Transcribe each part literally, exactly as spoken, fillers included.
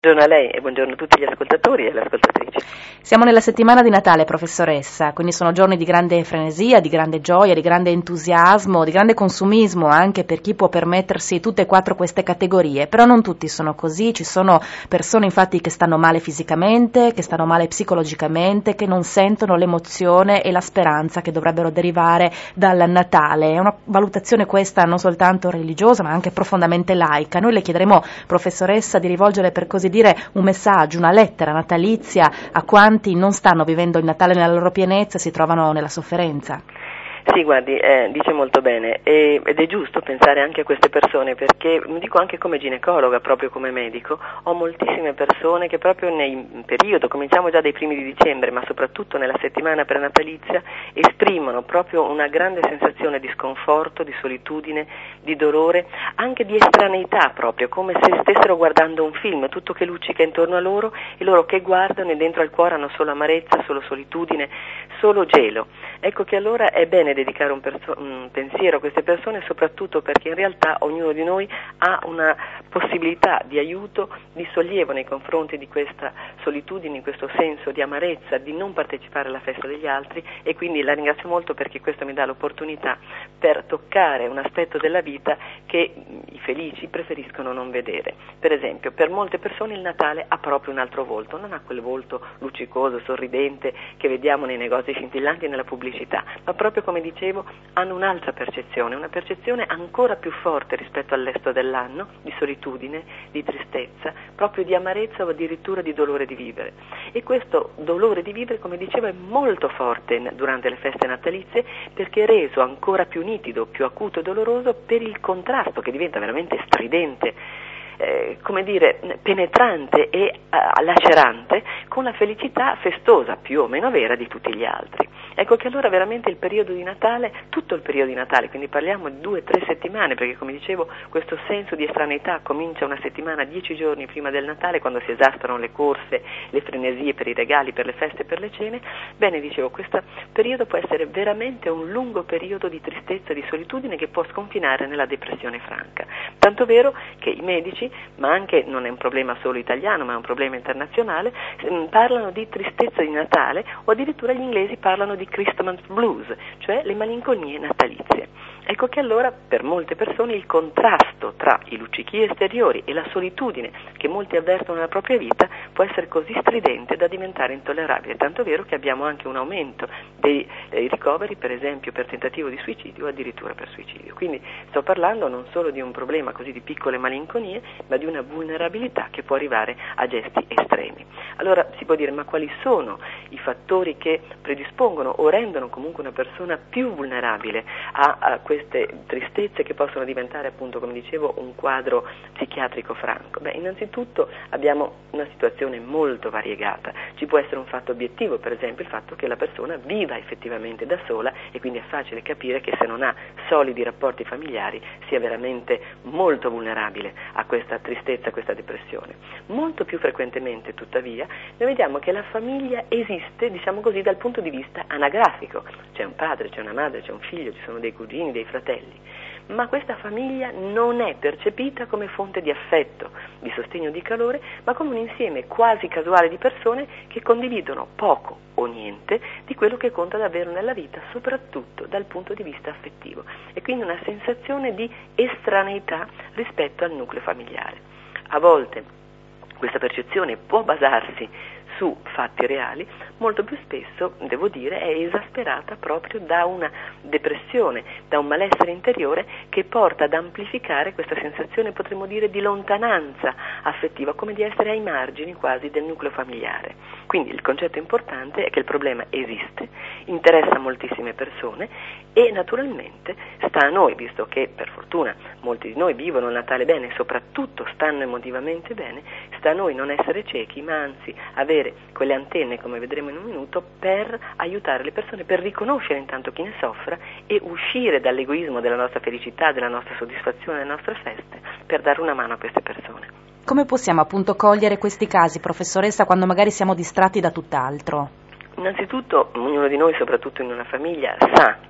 Buongiorno a lei e buongiorno a tutti gli ascoltatori e le ascoltatrici. Siamo nella settimana di Natale, professoressa, quindi sono giorni di grande frenesia, di grande gioia, di grande entusiasmo, di grande consumismo anche per chi può permettersi tutte e quattro queste categorie, però non tutti sono così, ci sono persone infatti che stanno male fisicamente, che stanno male psicologicamente, che non sentono l'emozione e la speranza che dovrebbero derivare dal Natale. È una valutazione questa non soltanto religiosa ma anche profondamente laica. Noi le chiederemo, professoressa, di rivolgere per così dire un messaggio, una lettera natalizia a quanti non stanno vivendo il Natale nella loro pienezza e si trovano nella sofferenza. Sì, guardi, eh, dice molto bene e, ed è giusto pensare anche a queste persone, perché mi dico anche come ginecologa, proprio come medico, ho moltissime persone che proprio nel periodo, cominciamo già dai primi di dicembre, ma soprattutto nella settimana prenatalizia, esprimono proprio una grande sensazione di sconforto, di solitudine, di dolore, anche di estraneità proprio, come se stessero guardando un film, tutto che luccica intorno a loro e loro che guardano e dentro al cuore hanno solo amarezza, solo solitudine, solo gelo. Ecco che allora è bene dedicare un, perso- un pensiero a queste persone, soprattutto perché in realtà ognuno di noi ha una possibilità di aiuto, di sollievo nei confronti di questa solitudine, in questo senso di amarezza, di non partecipare alla festa degli altri, e quindi la ringrazio molto perché questo mi dà l'opportunità per toccare un aspetto della vita che i felici preferiscono non vedere. Per esempio, per molte persone il Natale ha proprio un altro volto, non ha quel volto luccicoso, sorridente che vediamo nei negozi scintillanti e nella pubblicità, ma proprio come dicevo hanno un'altra percezione, una percezione ancora più forte rispetto al resto dell'anno, di solitudine, di tristezza, proprio di amarezza o addirittura di dolore di vivere. E questo dolore di vivere, come dicevo, è molto forte durante le feste natalizie perché è reso ancora più nitido, più acuto e doloroso per il contrasto che diventa veramente stridente, Eh, come dire, penetrante e uh, lacerante con la felicità festosa, più o meno vera, di tutti gli altri. Ecco che allora veramente il periodo di Natale, tutto il periodo di Natale, quindi parliamo di due o tre settimane, perché come dicevo questo senso di estraneità comincia una settimana, dieci giorni prima del Natale, quando si esastrano le corse, le frenesie per i regali, per le feste, per le cene. Bene, dicevo, questo periodo può essere veramente un lungo periodo di tristezza, di solitudine che può sconfinare nella depressione franca. Tanto vero che i medici, ma anche non è un problema solo italiano, ma è un problema internazionale, parlano di tristezza di Natale, o addirittura gli inglesi parlano di Christmas blues, cioè le malinconie natalizie. Ecco che allora per molte persone il contrasto tra i luccichi esteriori e la solitudine che molti avvertono nella propria vita può essere così stridente da diventare intollerabile, tanto vero che abbiamo anche un aumento dei, dei ricoveri, per esempio per tentativo di suicidio o addirittura per suicidio. Quindi sto parlando non solo di un problema così di piccole malinconie, ma di una vulnerabilità che può arrivare a gesti estremi. Allora si può dire, ma quali sono i fattori che predispongono o rendono comunque una persona più vulnerabile a, a queste tristezze che possono diventare, appunto, come dicevo, un quadro psichiatrico franco? Beh, innanzitutto abbiamo una situazione molto variegata. Ci può essere un fatto obiettivo, per esempio il fatto che la persona viva effettivamente da sola, e quindi è facile capire che se non ha solidi rapporti familiari sia veramente molto vulnerabile a questa tristezza, a questa depressione. Molto più frequentemente, tuttavia, noi vediamo che la famiglia esiste, diciamo così, dal punto di vista anagrafico. C'è un padre, c'è una madre, c'è un figlio, ci sono dei cugini, dei fratelli, ma questa famiglia non è percepita come fonte di affetto, di sostegno, di calore, ma come un insieme quasi casuale di persone che condividono poco o niente di quello che conta davvero nella vita, soprattutto dal punto di vista affettivo, e quindi una sensazione di estraneità rispetto al nucleo familiare. A volte questa percezione può basarsi su fatti reali, molto più spesso, devo dire, è esasperata proprio da una depressione, da un malessere interiore che porta ad amplificare questa sensazione, potremmo dire, di lontananza affettiva, come di essere ai margini quasi del nucleo familiare. Quindi il concetto importante è che il problema esiste, interessa moltissime persone e naturalmente sta a noi, visto che per fortuna molti di noi vivono il Natale bene e soprattutto stanno emotivamente bene, sta a noi non essere ciechi, ma anzi avere quelle antenne, come vedremo in un minuto, per aiutare le persone, per riconoscere intanto chi ne soffra e uscire dall'egoismo della nostra felicità, della nostra soddisfazione, delle nostre feste, per dare una mano a queste persone. Come possiamo appunto cogliere questi casi, professoressa, quando magari siamo distratti da tutt'altro? Innanzitutto ognuno di noi, soprattutto in una famiglia, sa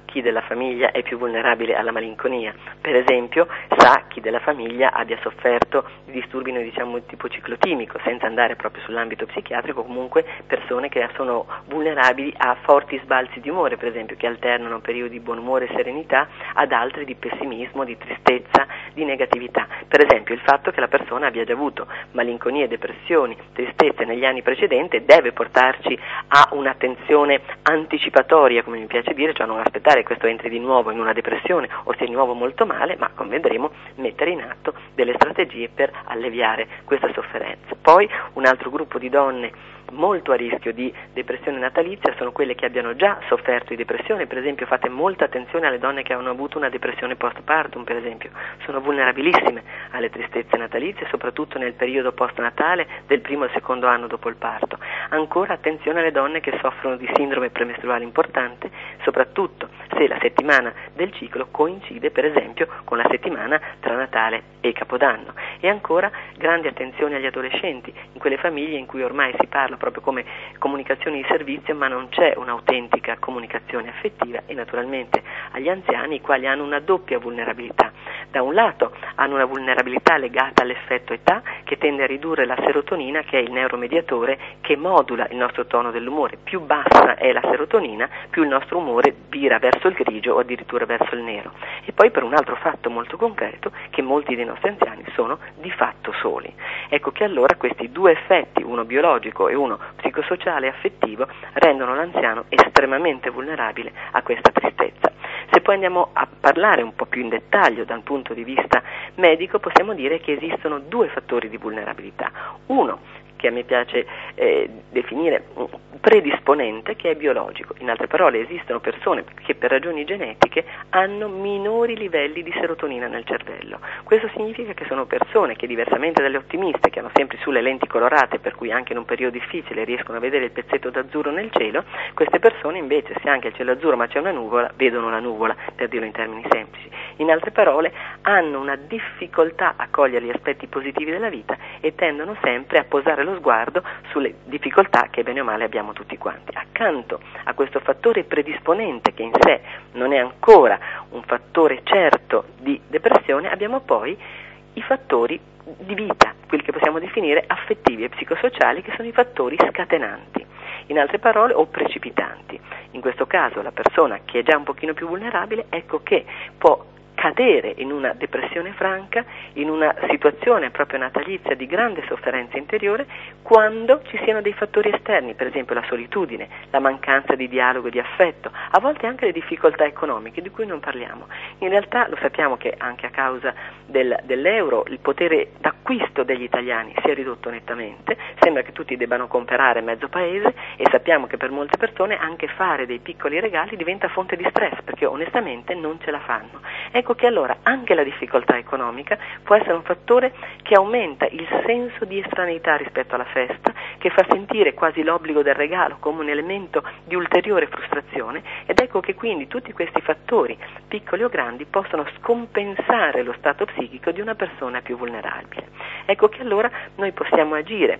chi della famiglia è più vulnerabile alla malinconia. Per esempio, sa chi della famiglia abbia sofferto di disturbi, noi diciamo tipo ciclotimico, senza andare proprio sull'ambito psichiatrico, comunque persone che sono vulnerabili a forti sbalzi di umore, per esempio, che alternano periodi di buon umore e serenità ad altri di pessimismo, di tristezza, di negatività. Per esempio, il fatto che la persona abbia già avuto malinconie, depressioni, tristezze negli anni precedenti deve portarci a un'attenzione anticipatoria, come mi piace dire, cioè non aspettare che questo entri di nuovo in una depressione o stia di nuovo molto male, ma come vedremo mettere in atto delle strategie per alleviare questa sofferenza. Poi un altro gruppo di donne molto a rischio di depressione natalizia sono quelle che abbiano già sofferto di depressione. Per esempio, fate molta attenzione alle donne che hanno avuto una depressione postpartum, per esempio, sono vulnerabilissime alle tristezze natalizie, soprattutto nel periodo post-natale del primo e secondo anno dopo il parto. Ancora attenzione alle donne che soffrono di sindrome premestruale importante, soprattutto se la settimana del ciclo coincide, per esempio, con la settimana tra Natale e Capodanno. E ancora grande attenzione agli adolescenti, in quelle famiglie in cui ormai si parla proprio come comunicazione di servizio, ma non c'è un'autentica comunicazione affettiva, e naturalmente agli anziani, i quali hanno una doppia vulnerabilità. Da un lato hanno una vulnerabilità legata all'effetto età, che tende a ridurre la serotonina, che è il neuromediatore che modula il nostro tono dell'umore. Più bassa è la serotonina, più il nostro umore vira verso il grigio o addirittura verso il nero. E poi per un altro fatto molto concreto, che molti dei nostri anziani sono di fatto soli. Ecco che allora questi due effetti, uno biologico e uno psicosociale e affettivo, rendono l'anziano estremamente vulnerabile a questa tristezza. Se poi andiamo a parlare un po' più in dettaglio dal punto di vista medico, possiamo dire che esistono due fattori di vulnerabilità. Uno, che a me piace eh, definire predisponente, che è biologico. In altre parole, esistono persone che per ragioni genetiche hanno minori livelli di serotonina nel cervello. Questo significa che sono persone che, diversamente dalle ottimiste, che hanno sempre sulle lenti colorate, per cui anche in un periodo difficile riescono a vedere il pezzetto d'azzurro nel cielo, queste persone invece, se anche il cielo è azzurro ma c'è una nuvola, vedono la nuvola, per dirlo in termini semplici. In altre parole, hanno una difficoltà a cogliere gli aspetti positivi della vita e tendono sempre a posare lo sguardo sulle difficoltà che bene o male abbiamo tutti quanti. Accanto a questo fattore predisponente, che in sé non è ancora un fattore certo di depressione, abbiamo poi i fattori di vita, quelli che possiamo definire affettivi e psicosociali, che sono i fattori scatenanti, in altre parole, o precipitanti. In questo caso la persona che è già un pochino più vulnerabile, ecco che può cadere in una depressione franca, in una situazione proprio natalizia di grande sofferenza interiore, quando ci siano dei fattori esterni, per esempio la solitudine, la mancanza di dialogo e di affetto, a volte anche le difficoltà economiche, di cui non parliamo. In realtà lo sappiamo che anche a causa del, dell'euro il potere d'acquisto degli italiani si è ridotto nettamente, sembra che tutti debbano comprare mezzo paese, e sappiamo che per molte persone anche fare dei piccoli regali diventa fonte di stress, perché onestamente non ce la fanno. Ecco che allora anche la difficoltà economica può essere un fattore che aumenta il senso di estraneità rispetto alla festa, che fa sentire quasi l'obbligo del regalo come un elemento di ulteriore frustrazione, ed ecco che quindi tutti questi fattori, piccoli o grandi, possono scompensare lo stato psichico di una persona più vulnerabile. Ecco che allora noi possiamo agire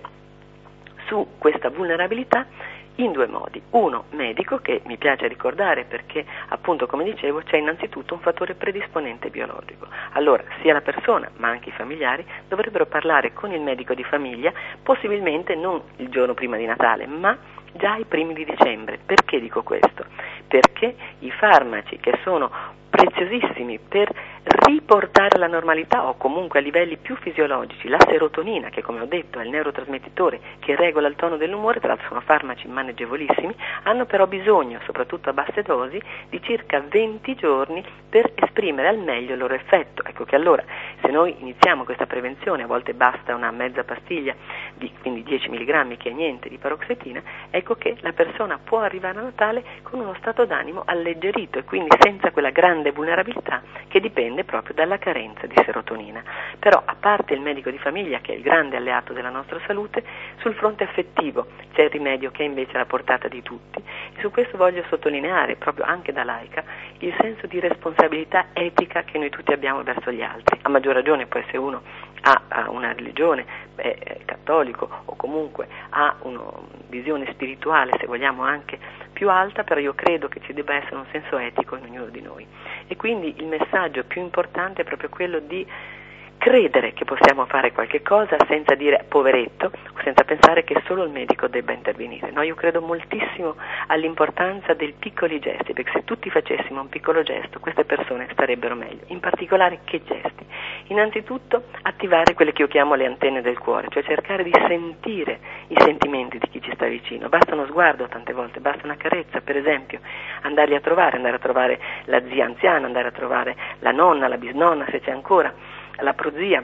su questa vulnerabilità in due modi. Uno medico, che mi piace ricordare perché appunto, come dicevo, c'è innanzitutto un fattore predisponente biologico. Allora sia la persona ma anche i familiari dovrebbero parlare con il medico di famiglia, possibilmente non il giorno prima di Natale, ma già ai primi di dicembre. Perché dico questo? Perché i farmaci, che sono preziosissimi per riportare alla normalità o comunque a livelli più fisiologici la serotonina, che come ho detto è il neurotrasmettitore che regola il tono dell'umore, tra l'altro sono farmaci maneggevolissimi, hanno però bisogno, soprattutto a basse dosi, di circa venti giorni per esprimere al meglio il loro effetto. Ecco che allora, se noi iniziamo questa prevenzione, a volte basta una mezza pastiglia, di, quindi dieci milligrammi, che è niente, di paroxetina, ecco che la persona può arrivare a Natale con uno stato d'animo alleggerito e quindi senza quella grande vulnerabilità che dipende proprio dalla carenza di serotonina. Però, a parte il medico di famiglia, che è il grande alleato della nostra salute, sul fronte affettivo c'è il rimedio che è invece alla portata di tutti, e su questo voglio sottolineare, proprio anche da laica, il senso di responsabilità etica che noi tutti abbiamo verso gli altri. A maggior ragione poi se uno ha, ha una religione, è cattolico, o comunque ha una visione spirituale, se vogliamo anche più alta, però io credo che ci debba essere un senso etico in ognuno di noi. E quindi il messaggio più importante è proprio quello di credere che possiamo fare qualche cosa senza dire poveretto, o senza pensare che solo il medico debba intervenire. No, io credo moltissimo all'importanza dei piccoli gesti, perché se tutti facessimo un piccolo gesto, queste persone starebbero meglio. In particolare che gesti? Innanzitutto attivare quelle che io chiamo le antenne del cuore, cioè cercare di sentire i sentimenti di chi ci sta vicino. Basta uno sguardo tante volte, basta una carezza, per esempio, andarli a trovare, andare a trovare la zia anziana, andare a trovare la nonna, la bisnonna, se c'è ancora, la prozia,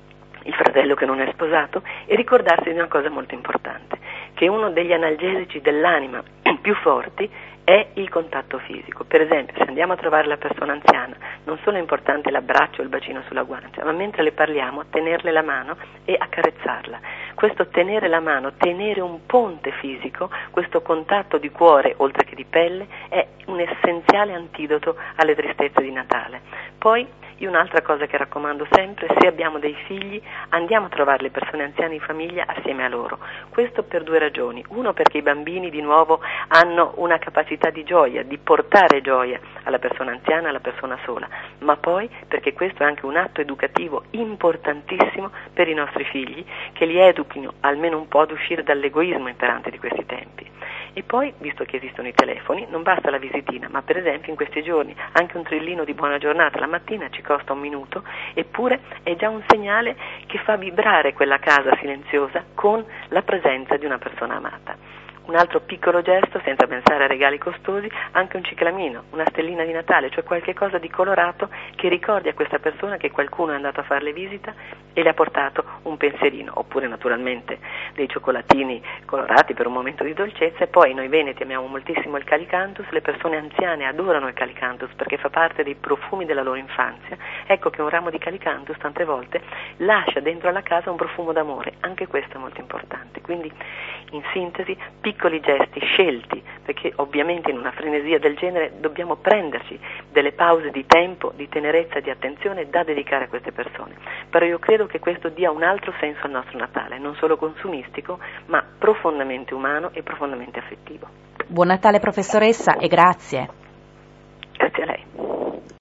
il fratello che non è sposato, e ricordarsi di una cosa molto importante, che uno degli analgesici dell'anima più forti è il contatto fisico. Per esempio, se andiamo a trovare la persona anziana, non solo è importante l'abbraccio o il bacino sulla guancia, ma mentre le parliamo, tenerle la mano e accarezzarla. Questo tenere la mano, tenere un ponte fisico, questo contatto di cuore oltre che di pelle, è un essenziale antidoto alle tristezze di Natale. Poi, io un'altra cosa che raccomando sempre, se abbiamo dei figli, andiamo a trovare le persone anziane in famiglia assieme a loro. Questo per due ragioni. Uno, perché i bambini di nuovo hanno una capacità di gioia, di portare gioia alla persona anziana, alla persona sola, ma poi perché questo è anche un atto educativo importantissimo per i nostri figli, che li educhino almeno un po' ad uscire dall'egoismo imperante di questi tempi. E poi, visto che esistono i telefoni, non basta la visitina, ma per esempio in questi giorni anche un trillino di buona giornata la mattina ci costa un minuto, eppure è già un segnale che fa vibrare quella casa silenziosa con la presenza di una persona amata. Un altro piccolo gesto, senza pensare a regali costosi, anche un ciclamino, una stellina di Natale, cioè qualche cosa di colorato che ricordi a questa persona che qualcuno è andato a farle visita e le ha portato un pensierino, oppure naturalmente dei cioccolatini colorati per un momento di dolcezza. E poi noi veneti amiamo moltissimo il calicantus, le persone anziane adorano il calicantus perché fa parte dei profumi della loro infanzia. Ecco che un ramo di calicantus tante volte lascia dentro alla casa un profumo d'amore, anche questo è molto importante. Quindi, in sintesi, piccoli gesti scelti, perché ovviamente in una frenesia del genere dobbiamo prenderci delle pause di tempo, di tenerezza, di attenzione da dedicare a queste persone. Però io credo che questo dia un altro senso al nostro Natale, non solo consumistico, ma profondamente umano e profondamente affettivo. Buon Natale professoressa e grazie.